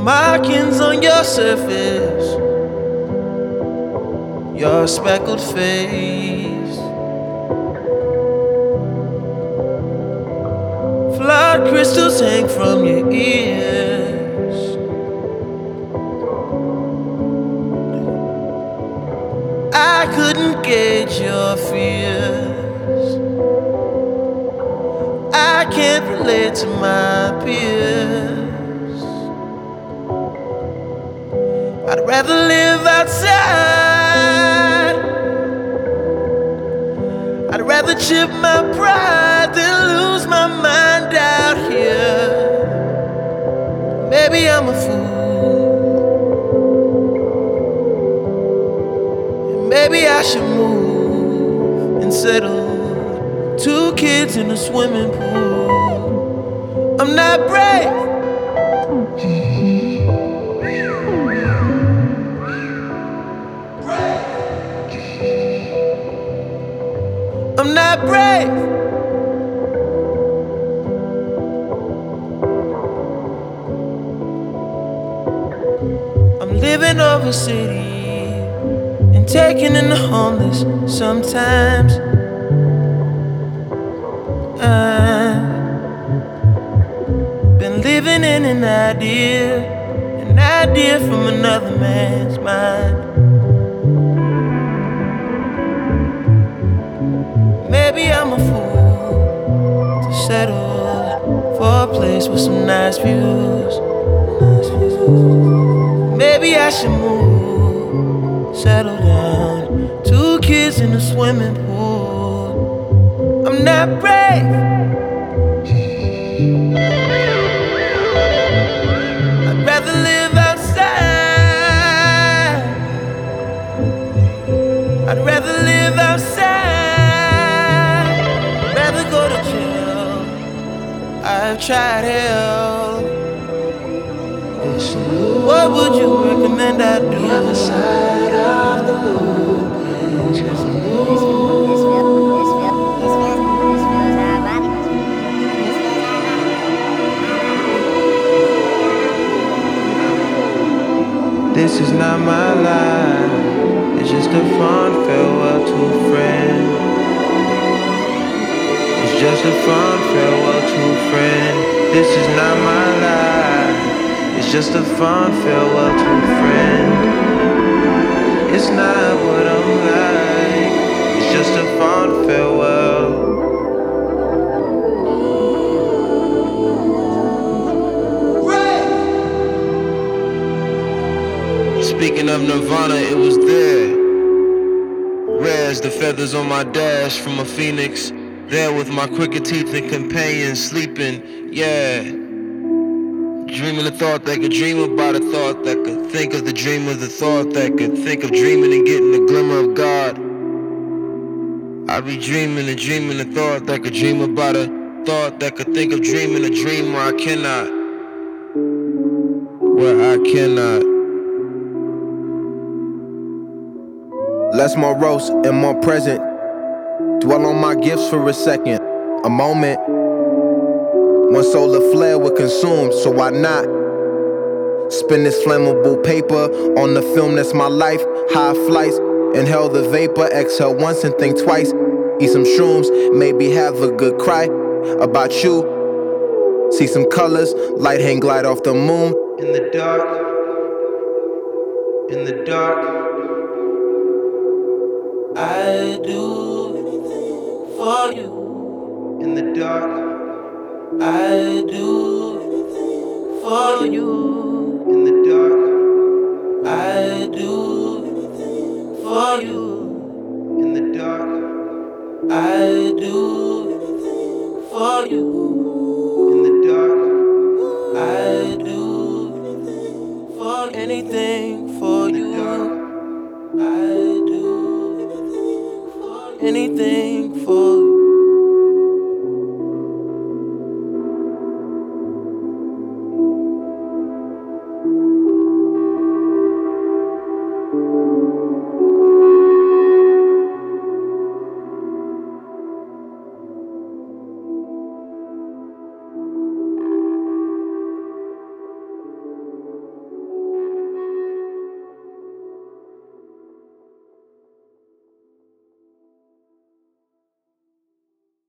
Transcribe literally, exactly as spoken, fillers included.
markings on your surface, your speckled face, flood crystals hang from your ears. I couldn't gauge your fears. I can't relate to my peers. I'd rather live outside. I'd rather chip my pride than lose my mind out here. Maybe I'm a fool, and maybe I should move and settle. Two kids in a swimming pool. I'm not brave. I'm not brave. I'm living over city and taking in the homeless sometimes. I've been living in an idea, an idea from another man's mind. Maybe I'm a fool to settle for a place with some nice views. Maybe I should move, settle down. Two kids in a swimming pool. I'm not brave. I'd rather live outside. I'd rather live outside. Rather go to jail. I've tried hell. What would you recommend I do? The other side of the moon. This is not my life. It's just a fond farewell to a friend. It's just a fond farewell to a friend. This is not my life. It's just a fond farewell to a friend. It's not what I'm like. It's just a fond farewell. Speaking of Nirvana, it was there. Rare as the feathers on my dash from a phoenix. There with my crooked teeth and companions sleeping, yeah. Dreaming a thought that could dream about a thought that could think of the dream of the thought that could think of dreaming and getting the glimmer of God. I'd be dreaming and dreaming a thought that could dream about a thought that could think of dreaming a dream where I cannot. Where I cannot. Less morose and more present. Dwell on my gifts for a second. A moment. One solar flare would consume, so why not? Spin this flammable paper on the film that's my life. High flights, inhale the vapor, exhale once and think twice. Eat some shrooms, maybe have a good cry about you. See some colors, light hang glide off the moon. In the dark, in the dark, I do anything for you. In the dark, I do anything for you. In the dark, I do anything for you. In the dark, I do anything for you. In the dark, I do anything for you. Anything for you. I do anything for you.